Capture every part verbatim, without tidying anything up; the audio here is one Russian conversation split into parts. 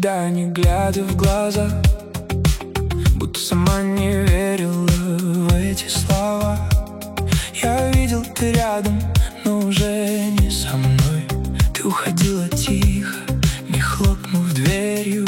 тебя, не глядя в глаза, будто сама не верила в эти слова. Я видел, ты рядом, но уже не со мной. Ты уходила тихо, не хлопнув дверью.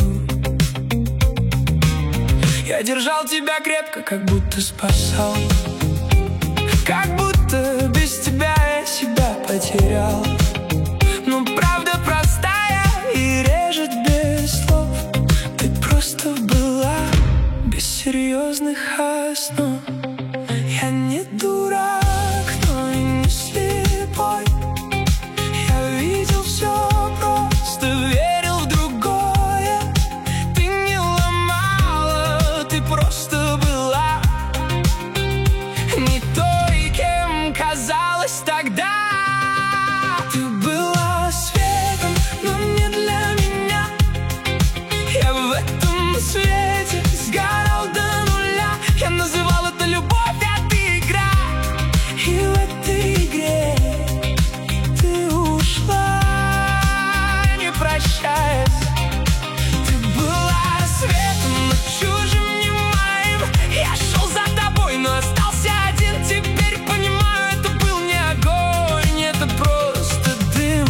Я держал тебя крепко, как будто спасал, как будто без тебя я себя потерял. Но правда простая и режет без слов. Ты просто была без серьезных основ. Я не дурак, но и не слепой. Я видел все, просто верил в другое. Ты не ломала, ты просто была не той, кем казалась тогда. Ты была светом, но не для меня. Я в этом свете сгорал до нуля. Я называл это любовь, а ты игра. И в этой игре ты ушла, не прощаясь. Ты была светом, но чужим не моим. Я шел за тобой, но остался один. Теперь понимаю, это был не огонь, это просто дым.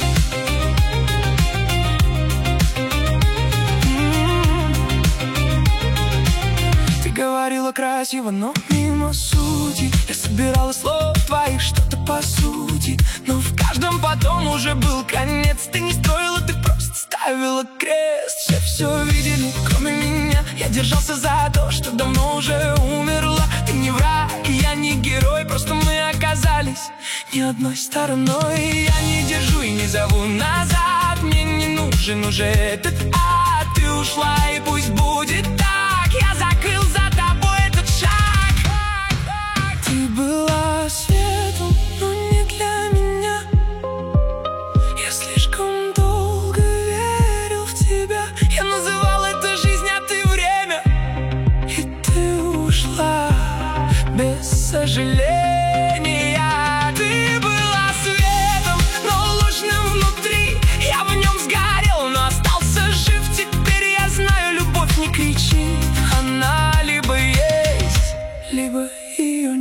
Ты говорила красиво, но мимо сути. Я собирала слов твоих что-то по сути, но в каждом потом уже был конец. Ты не строила, ты просто ставила крест. Все все видели, кроме меня. Я держался за то, что давно уже умерла. Ты не враг, я не герой, просто мы оказались ни одной стороной. Я не держу и не зову назад. Мне не нужен уже этот ад. Ты ушла, и пусть будет так. Я закрыл за тобой этот шаг. Ты была светом, но не для меня. Я слишком долго верил в тебя. Я называл это жизнь, а ты время. И ты ушла без сожаления. Ты была светом, но ложным внутри. Я в нем сгорел, но остался жив. Теперь я знаю, любовь не кричит. Она либо есть, либо ее